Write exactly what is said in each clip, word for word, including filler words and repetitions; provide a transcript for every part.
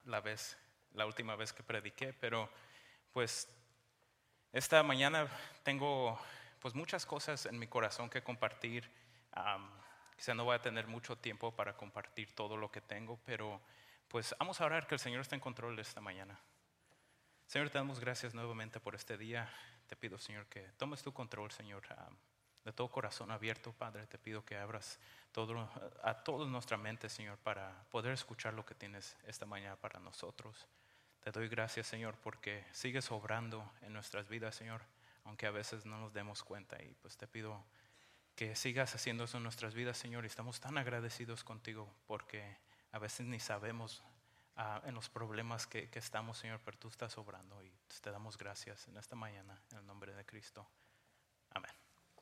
la vez, la última vez que prediqué, pero pues esta mañana tengo pues muchas cosas en mi corazón que compartir. Um, quizá no voy a tener mucho tiempo para compartir todo lo que tengo, pero pues vamos a orar que el Señor esté en control de esta mañana. Señor, te damos gracias nuevamente por este día. Te pido, Señor, que tomes tu control, Señor, um, de todo corazón abierto, Padre. Te pido que abras todo, a toda nuestra mente, Señor, para poder escuchar lo que tienes esta mañana para nosotros. Te doy gracias, Señor, porque sigues obrando en nuestras vidas, Señor, aunque a veces no nos demos cuenta. Y pues te pido que sigas haciendo eso en nuestras vidas, Señor. Y estamos tan agradecidos contigo porque a veces ni sabemos uh, en los problemas que, que estamos, Señor, pero tú estás obrando. Y te damos gracias en esta mañana, en el nombre de Cristo. Amén.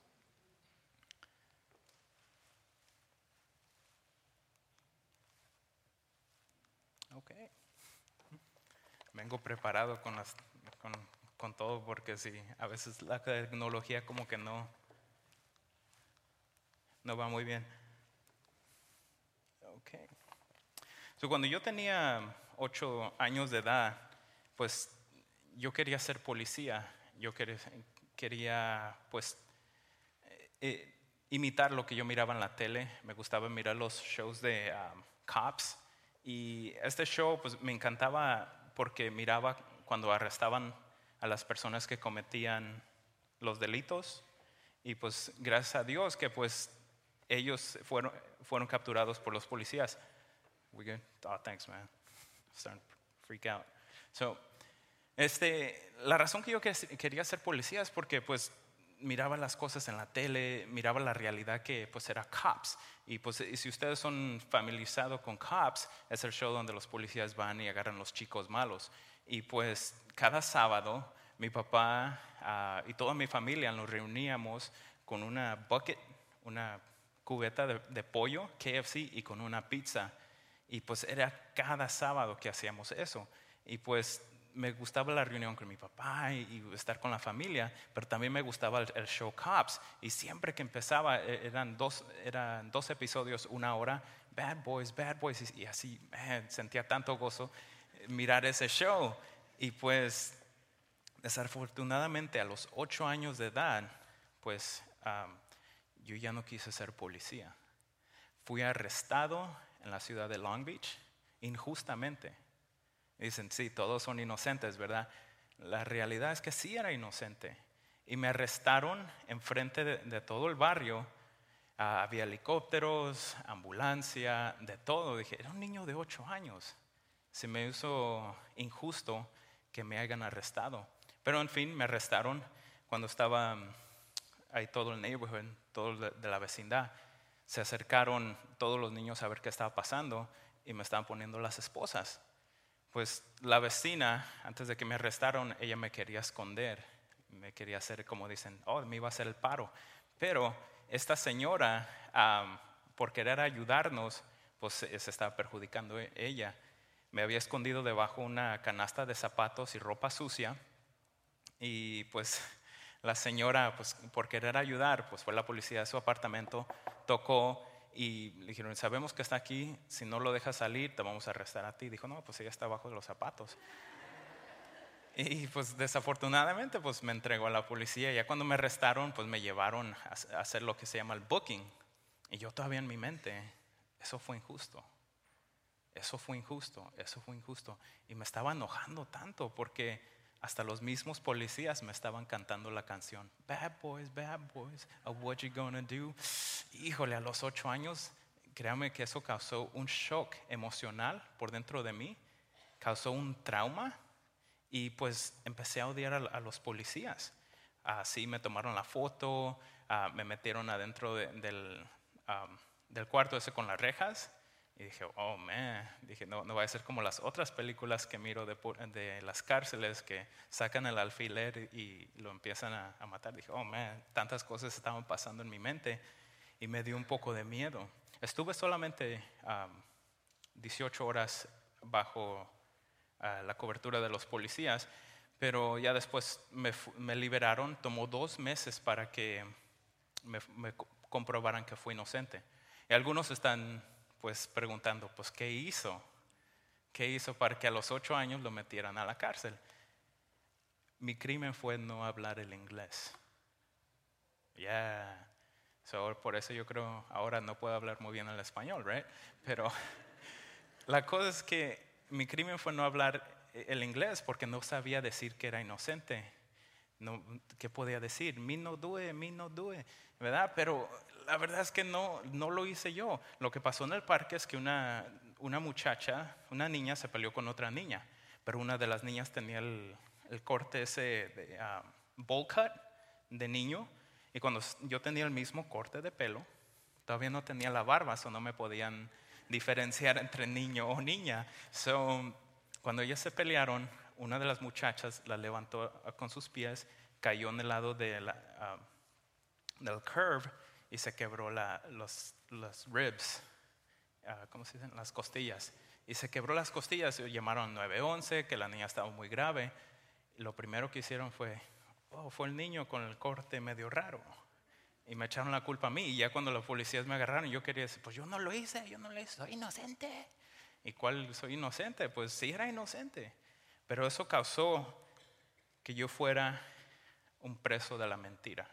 Ok. Vengo preparado con, las, con, con todo porque sí, a veces la tecnología como que no, no va muy bien. Okay. So, cuando yo tenía ocho años de edad, pues yo quería ser policía. Yo quería, quería pues eh, imitar lo que yo miraba en la tele. Me gustaba mirar los shows de um, cops. Y este show pues me encantaba porque miraba cuando arrestaban a las personas que cometían los delitos. Y pues gracias a Dios que pues ellos fueron, fueron capturados por los policías. We good? Oh, thanks, man. I'm starting to freak out. So, este, la razón que yo quería ser policía es porque pues miraba las cosas en la tele, miraba la realidad que pues era Cops. Y pues si ustedes son familiarizados con Cops, es el show donde los policías van y agarran los chicos malos. Y pues cada sábado mi papá uh, y toda mi familia nos reuníamos con una bucket, una cubeta de, de pollo, K F C, y con una pizza. Y pues era cada sábado que hacíamos eso. Y pues me gustaba la reunión con mi papá y, y estar con la familia, pero también me gustaba el, el show Cops. Y siempre que empezaba, eran dos, eran dos episodios, una hora, Bad Boys, Bad Boys. Y, y así, man, sentía tanto gozo mirar ese show. Y pues desafortunadamente a los ocho años de edad, pues um, yo ya no quise ser policía. Fui arrestado en la ciudad de Long Beach injustamente. Dicen, sí, todos son inocentes, ¿verdad? La realidad es que sí era inocente. Y me arrestaron enfrente de, de todo el barrio. Uh, había helicópteros, ambulancia, de todo. Dije, era un niño de ocho años. Se me hizo injusto que me hayan arrestado. Pero en fin, me arrestaron cuando estaba ahí todo el neighborhood, todo de, de la vecindad. Se acercaron todos los niños a ver qué estaba pasando y me estaban poniendo las esposas. Pues la vecina, antes de que me arrestaron, ella me quería esconder, me quería hacer, como dicen, oh, me iba a hacer el paro. Pero esta señora, um, por querer ayudarnos, pues se, se estaba perjudicando ella. Me había escondido debajo una canasta de zapatos y ropa sucia. Y pues la señora, pues por querer ayudar, pues fue la policía de su apartamento, tocó y le dijeron, sabemos que está aquí, si no lo dejas salir te vamos a arrestar a ti. Dijo, no, pues ella está abajo de los zapatos. Y pues desafortunadamente pues me entregó a la policía. Ya cuando me arrestaron pues me llevaron a hacer lo que se llama el booking. Y yo todavía en mi mente, eso fue injusto. Eso fue injusto, eso fue injusto. Y me estaba enojando tanto porque hasta los mismos policías me estaban cantando la canción Bad Boys, Bad Boys, what you gonna do? Híjole, a los ocho años, créame que eso causó un shock emocional por dentro de mí, causó un trauma y pues empecé a odiar a, a los policías. Así me tomaron la foto, uh, me metieron adentro de, del, um, del cuarto ese con las rejas. Y dije, oh man, dije, no, no va a ser como las otras películas que miro de, de las cárceles que sacan el alfiler y lo empiezan a, a matar. Dije, oh man, tantas cosas estaban pasando en mi mente y me dio un poco de miedo. Estuve solamente um, dieciocho horas bajo uh, la cobertura de los policías, pero ya después me, me liberaron. Tomó dos meses para que me, me comprobaran que fui inocente. Y algunos están pues preguntando, pues ¿qué hizo? ¿Qué hizo para que a los ocho años lo metieran a la cárcel? Mi crimen fue no hablar el inglés. Ya, yeah. So, por eso yo creo ahora no puedo hablar muy bien el español, right? Pero la cosa es que mi crimen fue no hablar el inglés porque no sabía decir que era inocente. No, ¿qué podía decir? Me no due, me no due, ¿verdad? Pero la verdad es que no, no lo hice yo. Lo que pasó en el parque es que una, una muchacha, una niña se peleó con otra niña, pero una de las niñas tenía el, el corte ese de um, bowl cut de niño, y cuando yo tenía el mismo corte de pelo, todavía no tenía la barba, o so no me podían diferenciar entre niño o niña. So, cuando ellas se pelearon, una de las muchachas la levantó con sus pies, cayó en el lado de la, uh, del curve y se quebró la, los, los ribs, uh, ¿cómo se dicen? Las costillas. Y se quebró las costillas y llamaron nueve once, que la niña estaba muy grave. Y lo primero que hicieron fue, oh, fue el niño con el corte medio raro. Y me echaron la culpa a mí. Y ya cuando los policías me agarraron, yo quería decir, pues yo no lo hice, yo no lo hice, soy inocente. ¿Y cuál soy inocente? Pues sí era inocente. Pero eso causó que yo fuera un preso de la mentira.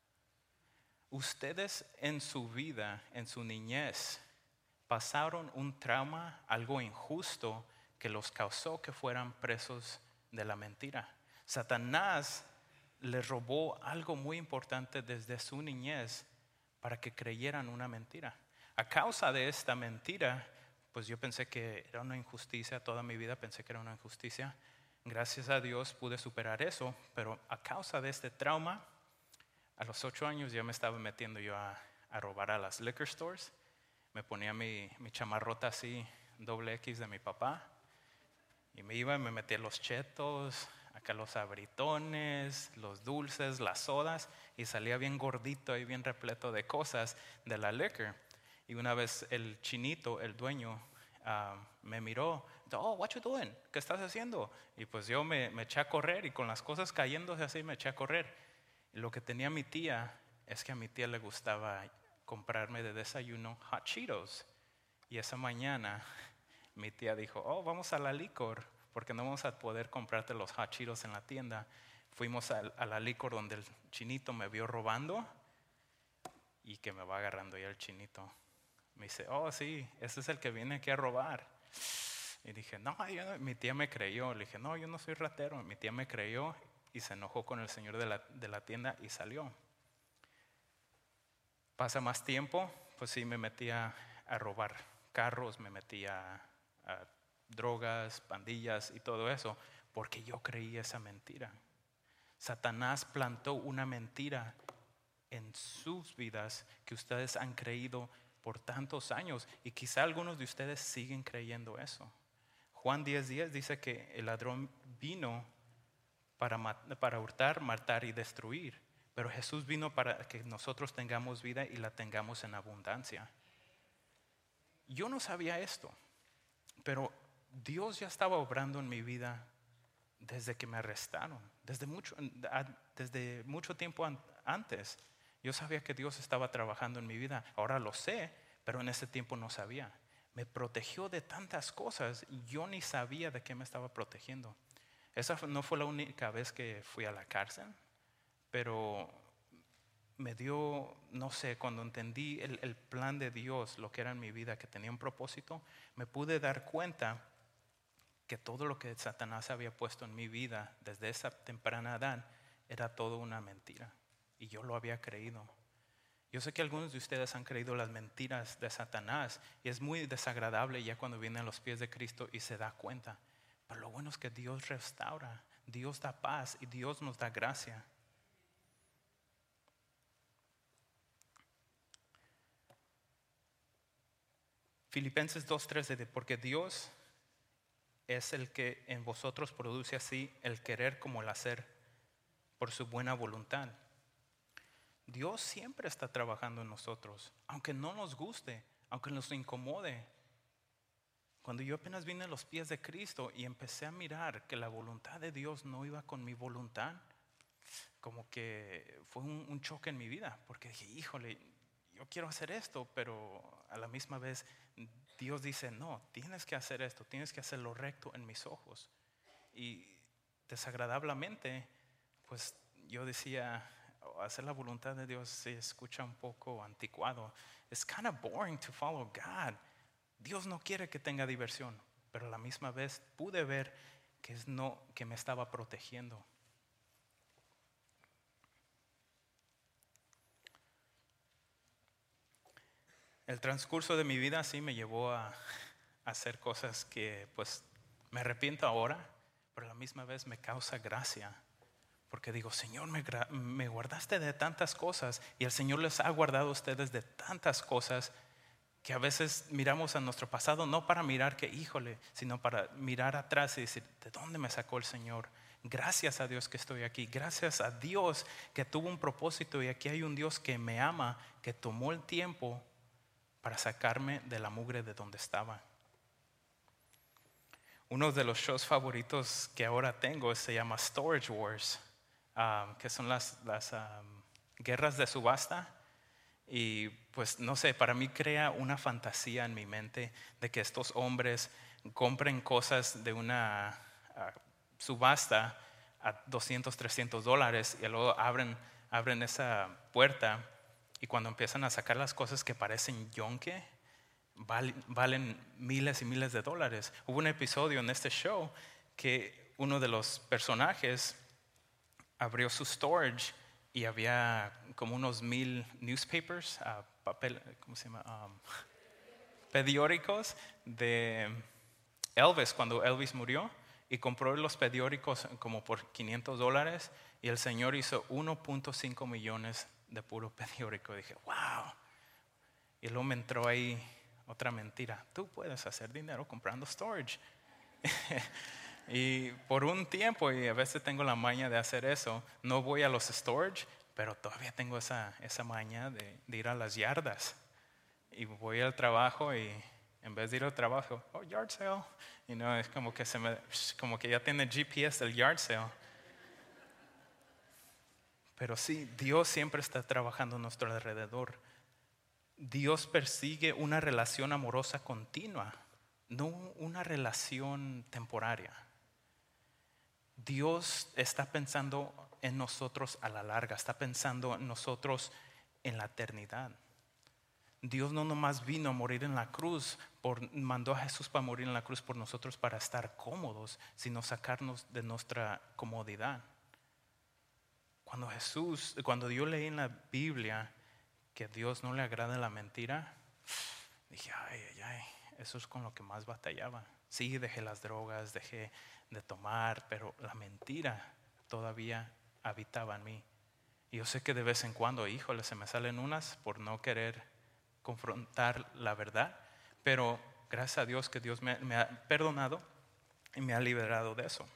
Ustedes en su vida, en su niñez, pasaron un trauma, algo injusto que los causó que fueran presos de la mentira. Satanás les robó algo muy importante desde su niñez para que creyeran una mentira. A causa de esta mentira, pues yo pensé que era una injusticia, toda mi vida pensé que era una injusticia. Gracias a Dios pude superar eso, pero a causa de este trauma, a los ocho años ya me estaba metiendo yo a, a robar a las liquor stores. Me ponía mi, mi chamarrota así, doble X de mi papá, y me iba y me metía los chetos, acá los abritones, los dulces, las sodas, y salía bien gordito y bien repleto de cosas de la liquor. Y una vez el chinito, el dueño, uh, me miró, oh, what you doing? ¿Qué estás haciendo? Y pues yo me, me eché a correr, y con las cosas cayéndose así me eché a correr. Y lo que tenía mi tía es que a mi tía le gustaba comprarme de desayuno hot Cheetos. Y esa mañana mi tía dijo, oh, vamos a la licor, porque no vamos a poder comprarte los hot Cheetos en la tienda. Fuimos a, a la licor donde el chinito me vio robando, y que me va agarrando ya el chinito. Me dice, oh sí, ese es el que viene aquí a robar. Y dije, no, yo no. Mi tía me creyó. Le dije, no, yo no soy ratero. Mi tía me creyó y se enojó con el señor de la, de la tienda y salió. Pasa más tiempo, pues sí, me metía a robar carros, me metía a, a drogas, pandillas y todo eso, porque yo creí esa mentira. Satanás plantó una mentira en sus vidas que ustedes han creído por tantos años, y quizá algunos de ustedes siguen creyendo eso. Juan diez diez dice que el ladrón vino para, para hurtar, matar y destruir, pero Jesús vino para que nosotros tengamos vida y la tengamos en abundancia. Yo no sabía esto, pero Dios ya estaba obrando en mi vida desde que me arrestaron, desde mucho, desde mucho tiempo antes. Yo sabía que Dios estaba trabajando en mi vida. Ahora lo sé, pero en ese tiempo no sabía. Me protegió de tantas cosas y yo ni sabía de qué me estaba protegiendo. Esa no fue la única vez que fui a la cárcel, pero me dio, no sé, cuando entendí el, el plan de Dios, lo que era en mi vida, que tenía un propósito, me pude dar cuenta que todo lo que Satanás había puesto en mi vida desde esa temprana edad era todo una mentira. Y yo lo había creído. Yo sé que algunos de ustedes han creído las mentiras de Satanás, y es muy desagradable ya cuando viene a los pies de Cristo y se da cuenta. Pero lo bueno es que Dios restaura, Dios da paz y Dios nos da gracia. Filipenses dos trece, porque Dios es el que en vosotros produce así el querer como el hacer por su buena voluntad. Dios siempre está trabajando en nosotros, aunque no nos guste, aunque nos incomode. Cuando yo apenas vine a los pies de Cristo y empecé a mirar que la voluntad de Dios no iba con mi voluntad, como que fue un, un choque en mi vida, porque dije, híjole, yo quiero hacer esto, pero a la misma vez Dios dice, no, tienes que hacer esto, tienes que hacer lo recto en mis ojos. Y desagradablemente, pues yo decía, hacer la voluntad de Dios se escucha un poco anticuado. It's kind of boring to follow God. Dios no quiere que tenga diversión, pero a la misma vez pude ver que, es no, que me estaba protegiendo. El transcurso de mi vida sí me llevó a, a hacer cosas que pues me arrepiento ahora, pero a la misma vez me causa gracia. Porque digo, Señor, me, me guardaste de tantas cosas y el Señor les ha guardado a ustedes de tantas cosas que a veces miramos a nuestro pasado no para mirar que, híjole, sino para mirar atrás y decir, ¿de dónde me sacó el Señor? Gracias a Dios que estoy aquí, gracias a Dios que tuvo un propósito y aquí hay un Dios que me ama, que tomó el tiempo para sacarme de la mugre de donde estaba. Uno de los shows favoritos que ahora tengo se llama Storage Wars, um, que son las, las um, guerras de subasta. Y pues no sé, para mí crea una fantasía en mi mente de que estos hombres compren cosas de una uh, subasta a doscientos, trescientos dólares y luego abren, abren esa puerta y cuando empiezan a sacar las cosas que parecen yonque, valen, valen miles y miles de dólares. Hubo un episodio en este show que uno de los personajes abrió su storage y había como unos mil newspapers, uh, papel, ¿cómo se llama? Um, periódicos de Elvis cuando Elvis murió y compró los periódicos como por quinientos dólares y el señor hizo uno punto cinco millones de puro periódico. Dije, wow. Y luego me entró ahí otra mentira. Tú puedes hacer dinero comprando storage. Y por un tiempo, y a veces tengo la maña de hacer eso, no voy a los storage, pero todavía tengo esa, esa maña de, de ir a las yardas. Y voy al trabajo y en vez de ir al trabajo, oh, yard sale. Y no, es como que, se me, como que ya tiene G P S del yard sale. Pero sí, Dios siempre está trabajando a nuestro alrededor. Dios persigue una relación amorosa continua, no una relación temporaria. Dios está pensando en nosotros a la larga, está pensando en nosotros en la eternidad. Dios no nomás vino a morir en la cruz, por, mandó a Jesús para morir en la cruz por nosotros para estar cómodos, sino sacarnos de nuestra comodidad. Cuando Jesús, cuando yo leí en la Biblia que a Dios no le agrada la mentira, dije, ay, ay, ay, eso es con lo que más batallaba. Sí, dejé las drogas, dejé de tomar, pero la mentira todavía habitaba en mí. Y yo sé que de vez en cuando, híjole, se me salen unas por no querer confrontar la verdad, pero gracias a Dios que Dios me, me ha perdonado y me ha liberado de eso.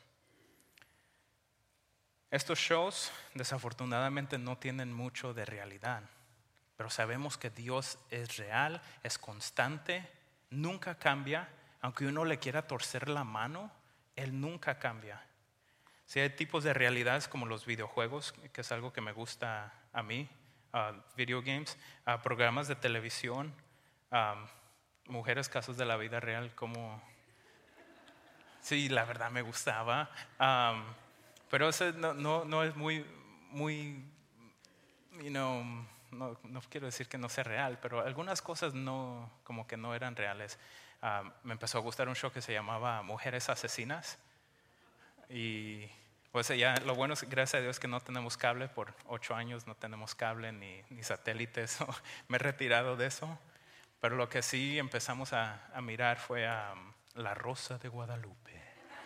Estos shows desafortunadamente no tienen mucho de realidad, pero sabemos que Dios es real, es constante, nunca cambia. Aunque uno le quiera torcer la mano, Él nunca cambia. Si hay tipos de realidades como los videojuegos, que es algo que me gusta a mí, uh, video games, uh, programas de televisión, um, mujeres, casos de la vida real, como sí, la verdad me gustaba. Um, pero eso no, no, no es muy, muy, you know, no, no quiero decir que no sea real, pero algunas cosas no, como que no eran reales. Um, me empezó a gustar un show que se llamaba Mujeres Asesinas. Y pues ya lo bueno es, gracias a Dios, que no tenemos cable. Por ocho años no tenemos cable ni, ni satélites. Me he retirado de eso. Pero lo que sí empezamos a, a mirar fue um, La Rosa de Guadalupe.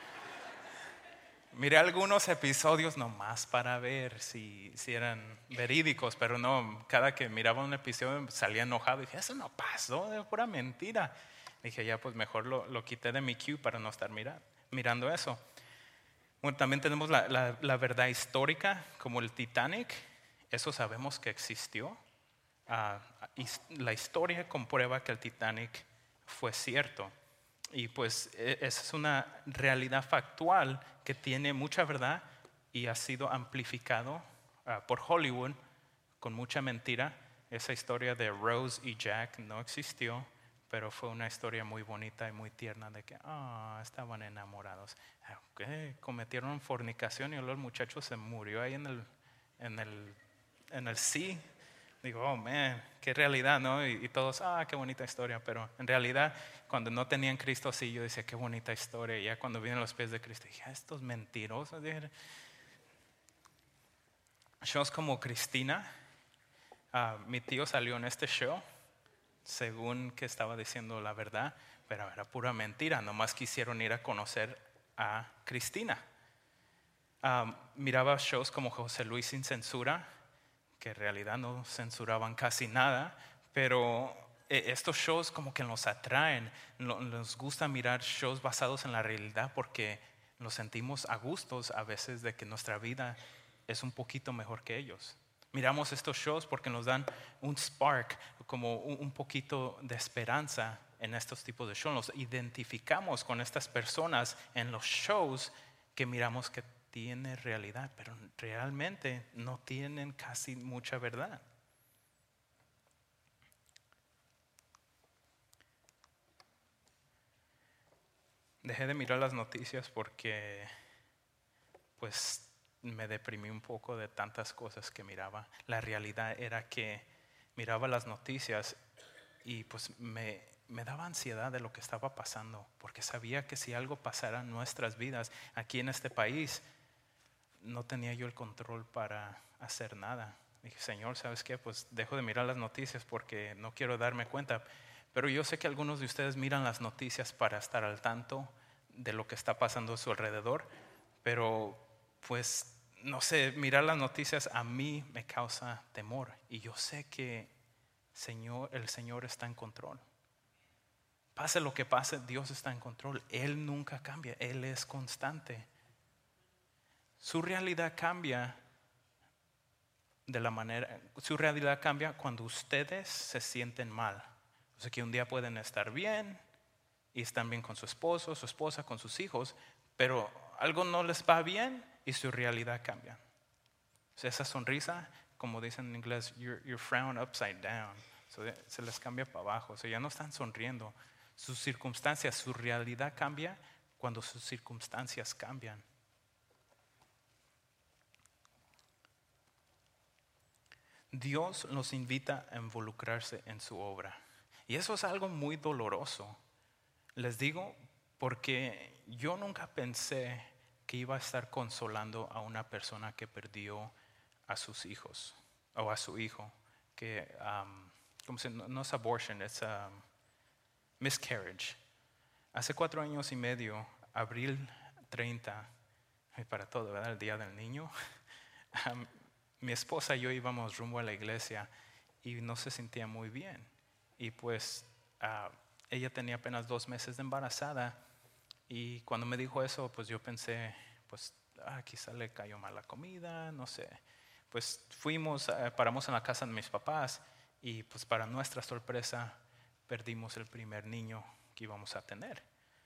Miré algunos episodios nomás para ver si, si eran verídicos, pero no, cada que miraba un episodio salía enojado y dije, eso no pasó, es pura mentira. Dije, ya pues mejor lo, lo quité de mi queue para no estar mirar, mirando eso. Bueno, también tenemos la, la, la verdad histórica, como el Titanic, eso sabemos que existió. Uh, la historia comprueba que el Titanic fue cierto. Y pues esa es una realidad factual que tiene mucha verdad y ha sido amplificado uh, por Hollywood con mucha mentira. Esa historia de Rose y Jack no existió, pero fue una historia muy bonita y muy tierna de que ah, estaban enamorados. Okay, cometieron fornicación y luego el muchacho se murió ahí en el, en el, en el sea. Digo, oh man, qué realidad, ¿no? Y, y todos, ah, qué bonita historia. Pero en realidad, cuando no tenían Cristo, sí, yo decía, qué bonita historia. Y ya cuando vienen los pies de Cristo, dije, ah, estos mentirosos. Dije, shows como Cristina, uh, mi tío salió en este show, según que estaba diciendo la verdad, pero era pura mentira. Nomás quisieron ir a conocer a Cristina. Um, miraba shows como José Luis Sin Censura, que en realidad no censuraban casi nada, pero eh, estos shows como que nos atraen, no, nos gusta mirar shows basados en la realidad porque nos sentimos a gustos a veces de que nuestra vida es un poquito mejor que ellos. Miramos estos shows porque nos dan un spark, como un, un poquito de esperanza en estos tipos de shows. Nos identificamos con estas personas en los shows que miramos que tiene realidad, pero realmente no tienen casi mucha verdad. Dejé de mirar las noticias porque pues me deprimí un poco de tantas cosas que miraba. La realidad era que miraba las noticias y pues me, me daba ansiedad de lo que estaba pasando, porque sabía que si algo pasara en nuestras vidas aquí en este país, no tenía yo el control para hacer nada. Dije, Señor, ¿sabes qué? Pues dejo de mirar las noticias porque no quiero darme cuenta. Pero yo sé que algunos de ustedes miran las noticias para estar al tanto de lo que está pasando a su alrededor. Pero pues, no sé, mirar las noticias a mí me causa temor. Y yo sé que Señor, el Señor está en control. Pase lo que pase, Dios está en control. Él nunca cambia, Él es constante. Su realidad cambia de la manera, su realidad cambia cuando ustedes se sienten mal. O sea que un día pueden estar bien y están bien con su esposo, su esposa, con sus hijos, pero algo no les va bien y su realidad cambia. O sea, esa sonrisa, como dicen en inglés, your, your frown upside down. So, se les cambia para abajo. O sea, ya no están sonriendo. Sus circunstancias, su realidad cambia cuando sus circunstancias cambian. Dios nos invita a involucrarse en su obra. Y eso es algo muy doloroso. Les digo porque yo nunca pensé que iba a estar consolando a una persona que perdió a sus hijos o a su hijo. Que, um, ¿cómo se, no, no es abortion, es um, miscarriage. Hace cuatro años y medio, abril treinta, para todo, ¿verdad? El día del niño. Um, mi esposa y yo íbamos rumbo a la iglesia y no se sentía muy bien. Y pues uh, ella tenía apenas dos meses de embarazada. Y cuando me dijo eso, pues yo pensé, pues ah, quizá le cayó mal la comida, no sé. Pues fuimos, uh, paramos en la casa de mis papás y pues para nuestra sorpresa perdimos el primer niño que íbamos a tener.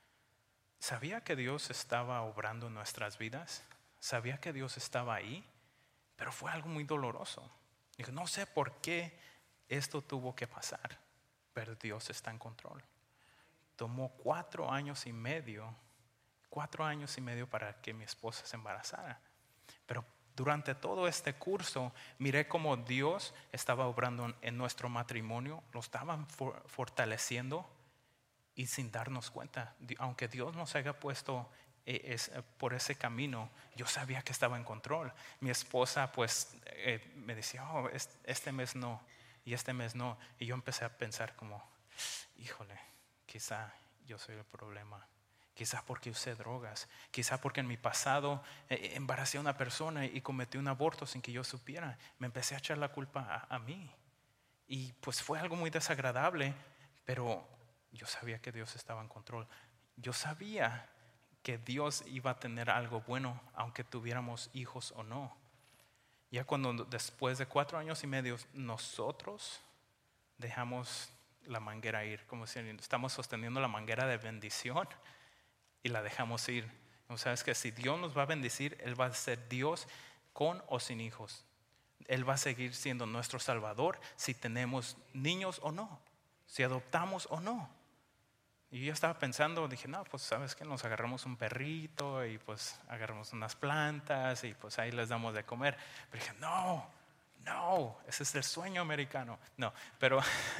Sabía que Dios estaba obrando en nuestras vidas, sabía que Dios estaba ahí, pero fue algo muy doloroso. Digo, no sé por qué esto tuvo que pasar, pero Dios está en control. Tomó cuatro años y medio, cuatro años y medio para que mi esposa se embarazara. Pero durante todo este curso, miré cómo Dios estaba obrando en nuestro matrimonio, lo estaban for- fortaleciendo y sin darnos cuenta. Aunque Dios nos haya puesto Es, por ese camino, yo sabía que estaba en control. Mi esposa pues eh, me decía, oh, este mes no y este mes no, y yo empecé a pensar como, híjole, quizá yo soy el problema, quizá porque usé drogas, quizá porque en mi pasado eh, embaracé a una persona y cometí un aborto sin que yo supiera. Me empecé a echar la culpa a, a mí y pues fue algo muy desagradable, pero yo sabía que Dios estaba en control. Yo sabía que Dios iba a tener algo bueno aunque tuviéramos hijos o no. Ya cuando después de cuatro años y medio nosotros dejamos la manguera ir, como si estamos sosteniendo la manguera de bendición y la dejamos ir. O sea, es que si Dios nos va a bendecir, Él va a ser Dios con o sin hijos. Él va a seguir siendo nuestro Salvador si tenemos niños o no. si adoptamos o no. Y yo estaba pensando, dije, no, pues sabes que nos agarramos un perrito y pues agarramos unas plantas y pues ahí les damos de comer. Pero dije, no, no, ese es el sueño americano. No, pero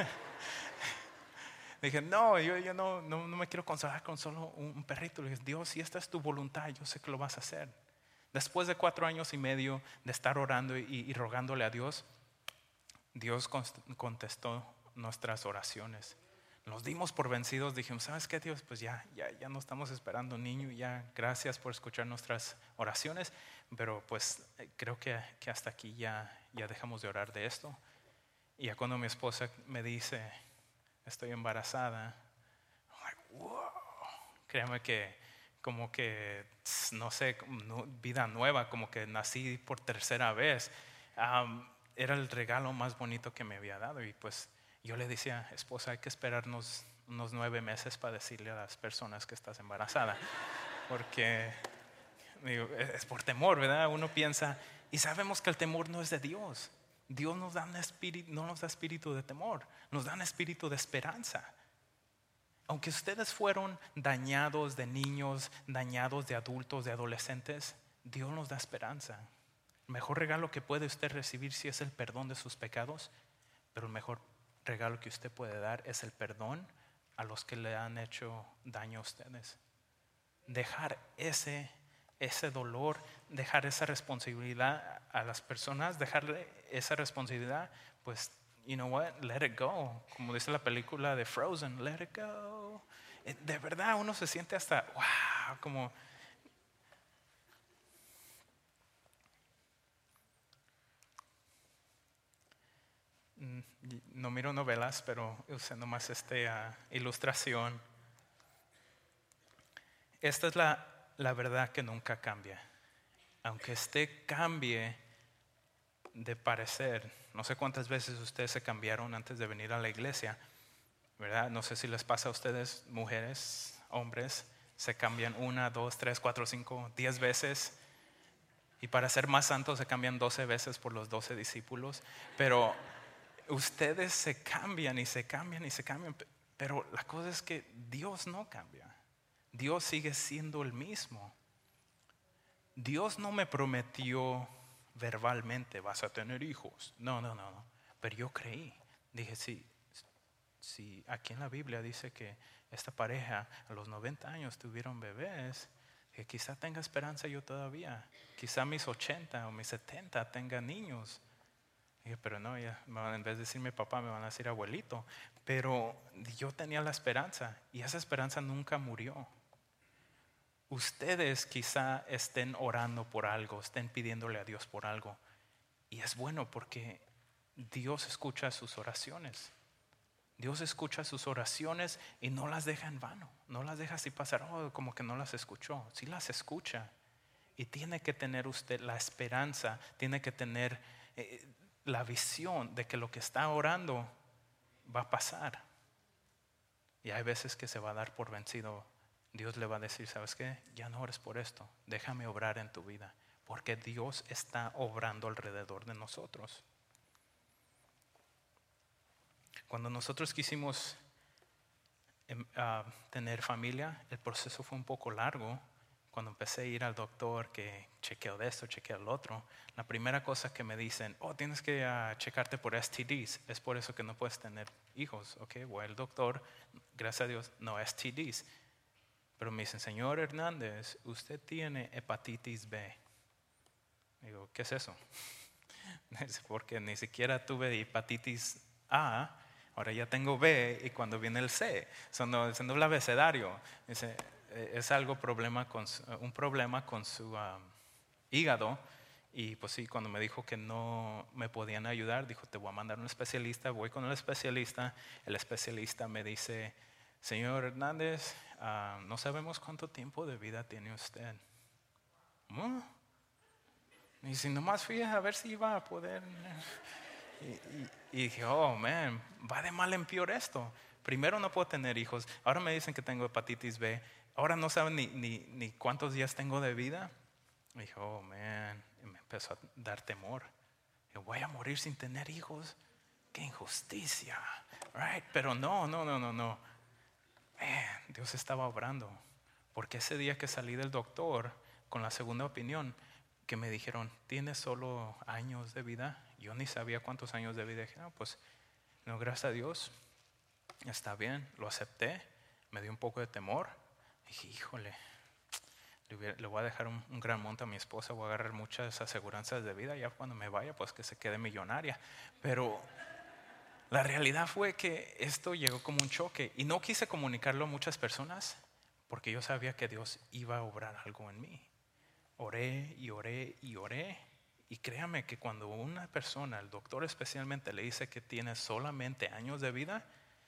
dije, no, yo, yo no, no, no me quiero consolar con solo un, un perrito. Le dije, Dios, si esta es tu voluntad, yo sé que lo vas a hacer. Después de cuatro años y medio de estar orando y, y rogándole a Dios, Dios contestó nuestras oraciones. Nos dimos por vencidos, dijimos, ¿sabes qué, Dios? Pues ya, ya, ya no estamos esperando un niño, ya gracias por escuchar nuestras oraciones, pero pues creo que, que hasta aquí ya, ya dejamos de orar de esto. Y ya cuando mi esposa me dice, estoy embarazada, I'm like, wow. Créame que como que, no sé, vida nueva, como que nací por tercera vez. Um, era el regalo más bonito que me había dado. Y pues yo le decía, esposa, hay que esperarnos unos nueve meses para decirle a las personas que estás embarazada. Porque digo, es por temor, ¿verdad? Uno piensa, y sabemos que el temor no es de Dios. Dios nos da un espíritu, no nos da espíritu de temor, nos da un espíritu de esperanza. Aunque ustedes fueron dañados de niños, dañados de adultos, de adolescentes, Dios nos da esperanza. El mejor regalo que puede usted recibir sí es el perdón de sus pecados, pero el mejor regalo que usted puede dar es el perdón a los que le han hecho daño a ustedes. Dejar ese, ese dolor, dejar esa responsabilidad a las personas, dejarle esa responsabilidad, pues, you know what, let it go. Como dice la película de Frozen, let it go. De verdad uno se siente hasta, wow, como... No miro novelas, pero usé nomás esta uh, ilustración. Esta es la, la verdad que nunca cambia. Aunque usted cambie de parecer, no sé cuántas veces ustedes se cambiaron antes de venir a la iglesia, ¿verdad? No sé si les pasa a ustedes, mujeres, hombres, se cambian una, dos, tres, cuatro, cinco, diez veces. Y para ser más santos se cambian doce veces por los doce discípulos. Pero ustedes se cambian y se cambian y se cambian. Pero la cosa es que Dios no cambia. Dios sigue siendo el mismo. Dios no me prometió verbalmente, vas a tener hijos. No, no, no, no. Pero yo creí. Dije, sí, sí, aquí en la Biblia dice que esta pareja a los noventa años tuvieron bebés. Que quizá tenga esperanza yo todavía. Quizá a mis ochenta o mis setenta tenga niños. Dije, pero no, ya, en vez de decirme papá me van a decir abuelito. Pero yo tenía la esperanza y esa esperanza nunca murió. Ustedes quizá estén orando por algo, estén pidiéndole a Dios por algo. Y es bueno porque Dios escucha sus oraciones. Dios escucha sus oraciones y no las deja en vano. No las deja así pasar, oh, como que no las escuchó. Sí las escucha. Y tiene que tener usted la esperanza, tiene que tener eh, la visión de que lo que está orando va a pasar. Y hay veces que se va a dar por vencido. Dios le va a decir, ¿sabes qué? Ya no ores por esto, déjame obrar en tu vida, porque Dios está obrando alrededor de nosotros. Cuando nosotros quisimos uh, tener familia, el proceso fue un poco largo. Cuando empecé a ir al doctor, que chequeo de esto, chequeo el otro, la primera cosa que me dicen, oh, tienes que uh, checarte por S T Ds, es por eso que no puedes tener hijos. Ok, voy al doctor, gracias a Dios, no S T Ds. Pero me dicen, señor Hernández, usted tiene hepatitis B. Digo, ¿qué es eso? Porque ni siquiera tuve hepatitis A, ahora ya tengo B y cuando viene el C, son no, es el abecedario. Dice, es algo problema con, un problema con su um, hígado. Y pues sí, cuando me dijo que no me podían ayudar, dijo, te voy a mandar a un especialista. Voy con el especialista, el especialista me dice, señor Hernández, uh, no sabemos cuánto tiempo de vida tiene usted. ¿Mm? Y si nomás fui a ver si iba a poder. Y, y, y dije, oh man, va de mal en peor esto. Primero no puedo tener hijos, ahora me dicen que tengo hepatitis B, ahora no saben ni, ni, ni cuántos días tengo de vida. Y dije, oh man, y me empezó a dar temor. Yo voy a morir sin tener hijos. qué injusticia, right? Pero no, no, no, no, no. Man, Dios estaba obrando. Porque ese día que salí del doctor con la segunda opinión, que me dijeron, ¿tienes solo años de vida? Yo ni sabía cuántos años de vida. Dije, no, pues, no, gracias a Dios, está bien, lo acepté. Me dio un poco de temor. Dije, híjole, le, hubiera, le voy a dejar un, un gran monto a mi esposa, voy a agarrar muchas aseguranzas de vida. Ya cuando me vaya, pues que se quede millonaria. Pero la realidad fue que esto llegó como un choque y no quise comunicarlo a muchas personas porque yo sabía que Dios iba a obrar algo en mí. Oré y oré y oré. Y créame que cuando una persona, el doctor especialmente, le dice que tiene solamente años de vida,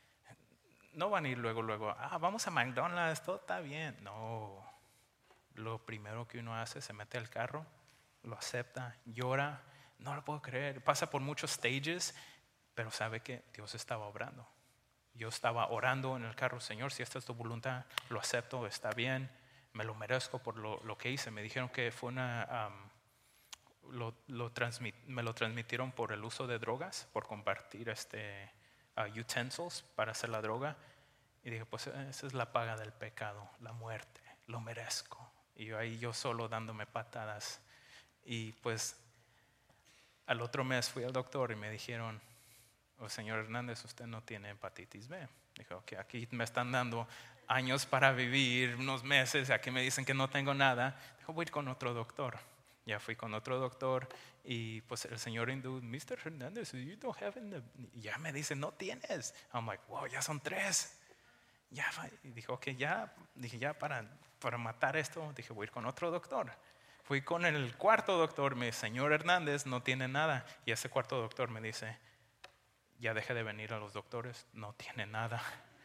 no van a ir luego, luego, ah, vamos a McDonald's, todo está bien. No, lo primero que uno hace, se mete al carro, lo acepta, llora, no lo puedo creer, pasa por muchos stages, pero sabe que Dios estaba obrando. Yo estaba orando en el carro, Señor, si esta es tu voluntad, lo acepto, está bien, me lo merezco por lo, lo que hice. Me dijeron que fue una, um, lo, lo transmit, me lo transmitieron por el uso de drogas, por compartir este, uh, utensils para hacer la droga. Y dije, pues esa es la paga del pecado, la muerte, lo merezco. Y yo ahí yo solo dándome patadas. Y pues al otro mes fui al doctor y me dijeron, oh, señor Hernández, usted no tiene hepatitis B. Dijo, que okay, aquí me están dando años para vivir, unos meses, aquí me dicen que no tengo nada. Dijo, voy a ir con otro doctor. Ya fui con otro doctor y pues el señor hindú, mister Hernández, you don't have it. Y ya me dice, no tienes. I'm like, wow, ya son tres. Ya, y dijo, ok, ya, dije, ya para, para matar esto, dije, voy a ir con otro doctor. Fui con el cuarto doctor, mi señor Hernández no tiene nada. Y ese cuarto doctor me dice, ya deje de venir a los doctores, no tiene nada.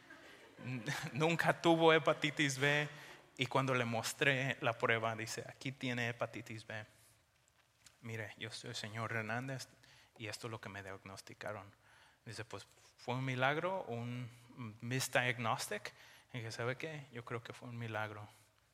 Nunca tuvo hepatitis B. Y cuando le mostré la prueba, dice, aquí tiene hepatitis B. Mire, yo soy el señor Hernández y esto es lo que me diagnosticaron. Dice, pues fue un milagro, un misdiagnostic. Y dije, ¿sabe qué? Yo creo que fue un milagro.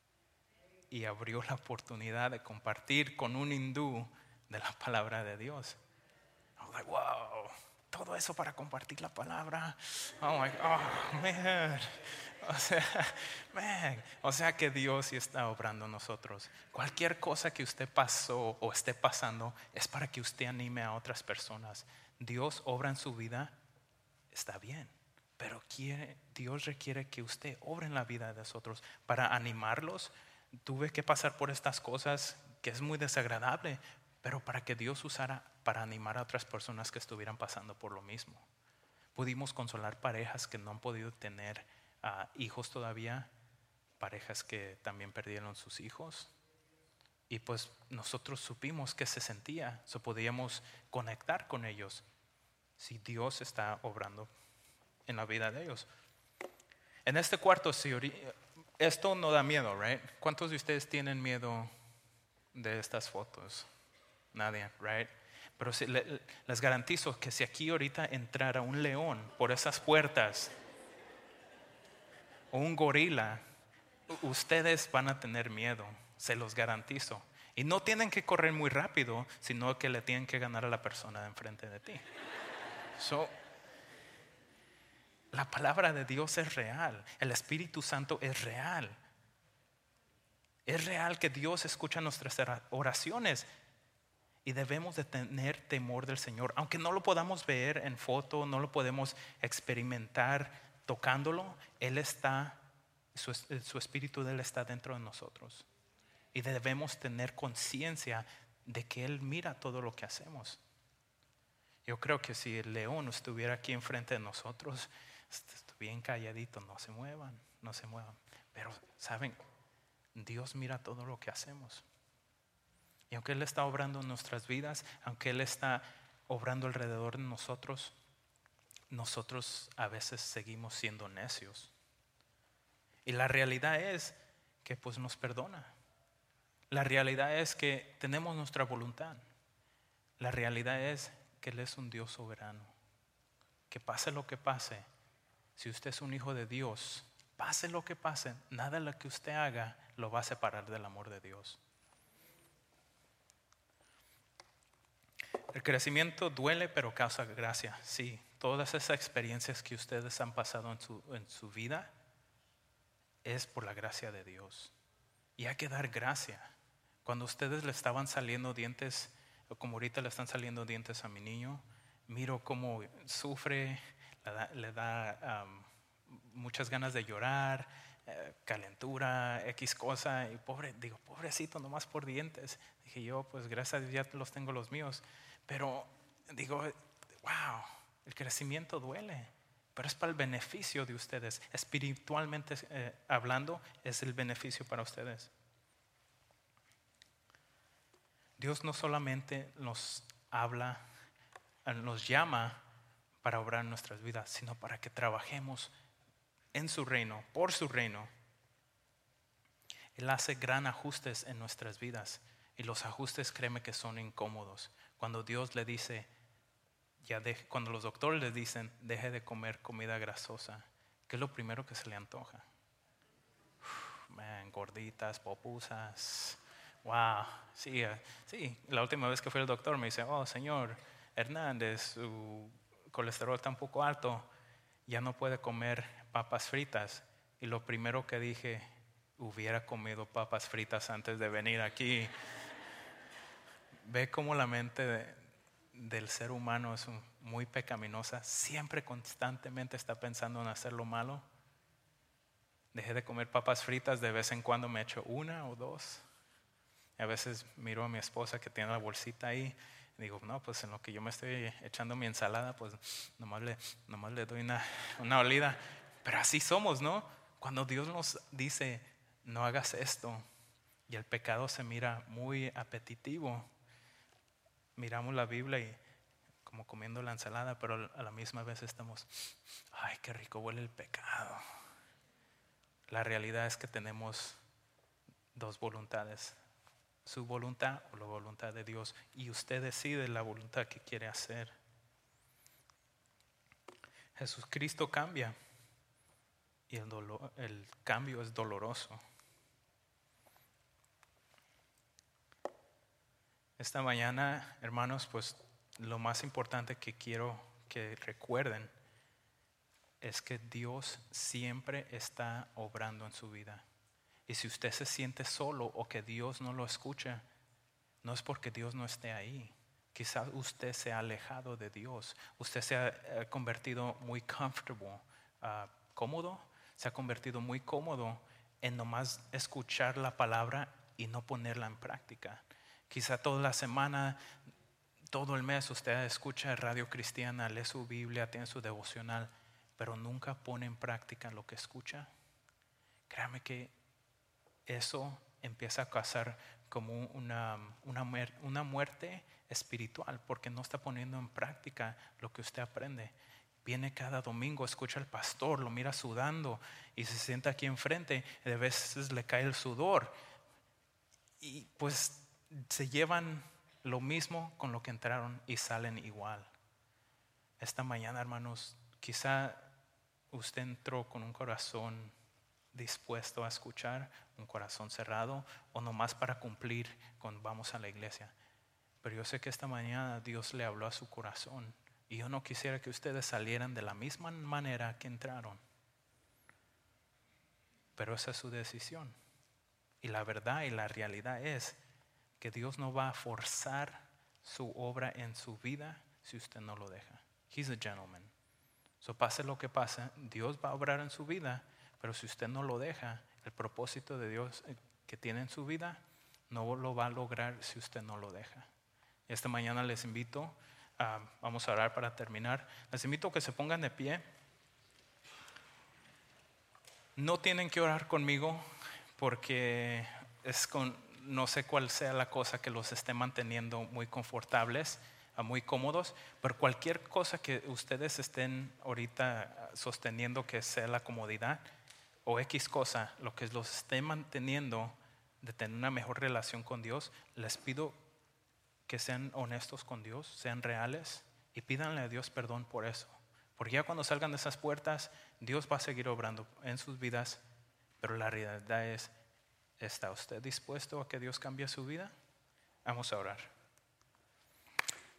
Y abrió la oportunidad de compartir con un hindú de la palabra de Dios. I was like, wow, todo eso para compartir la palabra. Oh my God, oh, man. O sea, man. O sea que Dios sí está obrando en nosotros. Cualquier cosa que usted pasó o esté pasando es para que usted anime a otras personas. Dios obra en su vida, está bien. Pero quiere, Dios requiere que usted obre en la vida de nosotros para animarlos. Tuve que pasar por estas cosas que es muy desagradable, pero para que Dios usara para animar a otras personas que estuvieran pasando por lo mismo. Pudimos consolar parejas que no han podido tener uh, hijos todavía, parejas que también perdieron sus hijos. Y pues nosotros supimos que se sentía, so podíamos conectar con ellos si Dios está obrando en la vida de ellos. En este cuarto, si esto no da miedo, right? ¿Cuántos de ustedes tienen miedo de estas fotos? Nadie, right? Pero si, le, les garantizo que si aquí ahorita entrara un león por esas puertas o un gorila, ustedes van a tener miedo, se los garantizo. Y no tienen que correr muy rápido, sino que le tienen que ganar a la persona de enfrente de ti. So, la palabra de Dios es real, el Espíritu Santo es real. Es real que Dios escucha nuestras oraciones y debemos de tener temor del Señor. Aunque no lo podamos ver en foto, no lo podemos experimentar tocándolo, Él está, su, su Espíritu de Él está dentro de nosotros. Y debemos tener conciencia de que Él mira todo lo que hacemos. Yo creo que si el león estuviera aquí enfrente de nosotros, bien calladito, no se muevan, no se muevan. Pero, ¿saben? Dios mira todo lo que hacemos. Y aunque Él está obrando en nuestras vidas, aunque Él está obrando alrededor de nosotros, nosotros a veces seguimos siendo necios. Y la realidad es que pues nos perdona. La realidad es que tenemos nuestra voluntad. La realidad es que Él es un Dios soberano. Que pase lo que pase, si usted es un hijo de Dios, pase lo que pase, nada de lo que usted haga lo va a separar del amor de Dios. El crecimiento duele, pero causa gracia. Sí, todas esas experiencias que ustedes han pasado en su, en su vida es por la gracia de Dios. Y hay que dar gracia. Cuando ustedes le estaban saliendo dientes, o como ahorita le están saliendo dientes a mi niño, miro cómo sufre, le da, le da um, muchas ganas de llorar, eh, calentura, X cosa, y pobre, digo, pobrecito, nomás por dientes. Dije yo, pues gracias a Dios ya los tengo los míos. Pero digo, wow, el crecimiento duele, pero es para el beneficio de ustedes. Espiritualmente eh, hablando, es el beneficio para ustedes. Dios no solamente nos habla, nos llama para obrar en nuestras vidas, sino para que trabajemos en su reino, por su reino. Él hace gran ajustes en nuestras vidas, y los ajustes, créeme que son incómodos. Cuando Dios le dice, ya deje, cuando los doctores le dicen, deje de comer comida grasosa, ¿qué es lo primero que se le antoja? Uf, man, gorditas, popusas. Wow, sí, uh, sí. La última vez que fui al doctor me dice, oh, señor Hernández, su colesterol está un poco alto, ya no puede comer papas fritas. Y lo primero que dije, hubiera comido papas fritas antes de venir aquí. Ve cómo la mente de, del ser humano es un, muy pecaminosa. Siempre constantemente está pensando en hacer lo malo. Dejé de comer papas fritas, de vez en cuando me echo una o dos. A veces miro a mi esposa que tiene la bolsita ahí y digo, no, pues en lo que yo me estoy echando mi ensalada, pues nomás le, nomás le doy una, una olida. Pero así somos, ¿no? Cuando Dios nos dice, no hagas esto, y el pecado se mira muy apetitivo, miramos la Biblia y como comiendo la ensalada, pero a la misma vez estamos, ay, qué rico huele el pecado. La realidad es que tenemos dos voluntades, su voluntad o la voluntad de Dios, y usted decide la voluntad que quiere hacer. Jesucristo cambia y el, dolor, el cambio es doloroso. Esta mañana, hermanos, pues lo más importante que quiero que recuerden es que Dios siempre está obrando en su vida. Y si usted se siente solo o que Dios no lo escucha, no es porque Dios no esté ahí. Quizás usted se ha alejado de Dios. Usted se ha eh, convertido muy comfortable, uh, cómodo. Se ha convertido muy cómodo en nomás escuchar la palabra y no ponerla en práctica. Quizá toda la semana, todo el mes usted escucha Radio Cristiana, lee su Biblia, tiene su devocional, pero nunca pone en práctica lo que escucha. Créame que eso empieza a causar como una, una, una muerte espiritual, porque no está poniendo en práctica lo que usted aprende. Viene cada domingo, escucha al pastor, lo mira sudando y se sienta aquí enfrente, y de veces le cae el sudor y pues se llevan lo mismo con lo que entraron y salen igual. Esta mañana, hermanos, quizá usted entró con un corazón dispuesto a escuchar, un corazón cerrado, o nomás para cumplir con vamos a la iglesia. Pero yo sé que esta mañana Dios le habló a su corazón, y yo no quisiera que ustedes salieran de la misma manera que entraron. Pero esa es su decisión. Y la verdad y la realidad es que Dios no va a forzar su obra en su vida si usted no lo deja. He's a gentleman. So pase lo que pase, Dios va a obrar en su vida, pero si usted no lo deja, el propósito de Dios que tiene en su vida no lo va a lograr si usted no lo deja. Esta mañana les invito, uh, vamos a orar para terminar, les invito a que se pongan de pie. No tienen que orar conmigo porque es con, no sé cuál sea la cosa que los esté manteniendo muy confortables, muy cómodos, pero cualquier cosa que ustedes estén ahorita sosteniendo que sea la comodidad o X cosa, lo que los esté manteniendo de tener una mejor relación con Dios, les pido que sean honestos con Dios, sean reales y pídanle a Dios perdón por eso. Porque ya cuando salgan de esas puertas, Dios va a seguir obrando en sus vidas, pero la realidad es, ¿está usted dispuesto a que Dios cambie su vida? Vamos a orar.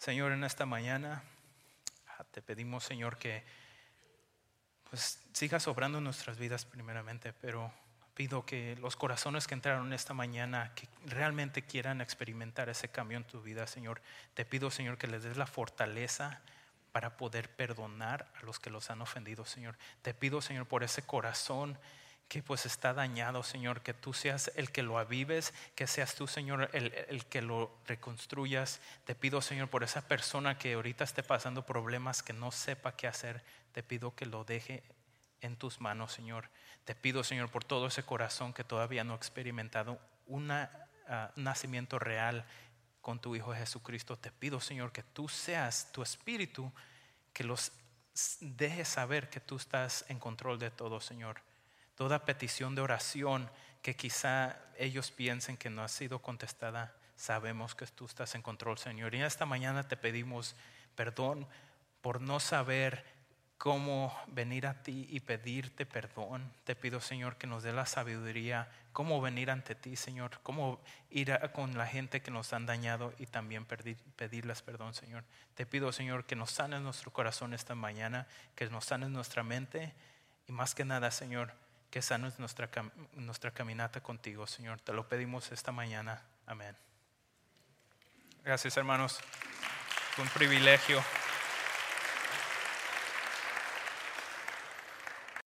Señor, en esta mañana te pedimos, Señor, que pues sigas obrando en nuestras vidas primeramente, pero pido que los corazones que entraron esta mañana, que realmente quieran experimentar ese cambio en tu vida, Señor, te pido, Señor, que les des la fortaleza para poder perdonar a los que los han ofendido, Señor. Te pido, Señor, por ese corazón que pues está dañado, Señor, que tú seas el que lo avives, que seas tú, Señor, el, el que lo reconstruyas. Te pido, Señor, por esa persona que ahorita esté pasando problemas, que no sepa qué hacer, te pido que lo deje en tus manos, Señor. Te pido, Señor, por todo ese corazón que todavía no ha experimentado una, uh, un nacimiento real con tu Hijo Jesucristo. Te pido, Señor, que tú seas tu Espíritu, que los dejes saber que tú estás en control de todo, Señor. Toda petición de oración que quizá ellos piensen que no ha sido contestada, sabemos que tú estás en control, Señor. Y esta mañana te pedimos perdón por no saber cómo venir a ti y pedirte perdón. Te pido, Señor, que nos dé la sabiduría, cómo venir ante ti, Señor, cómo ir a, con la gente que nos han dañado y también pedir, pedirles perdón, Señor. Te pido, Señor, que nos sanes nuestro corazón esta mañana, que nos sanes nuestra mente y más que nada, Señor, que sanes nuestra, nuestra caminata contigo, Señor. Te lo pedimos esta mañana. Amén. Gracias, hermanos. Fue un privilegio.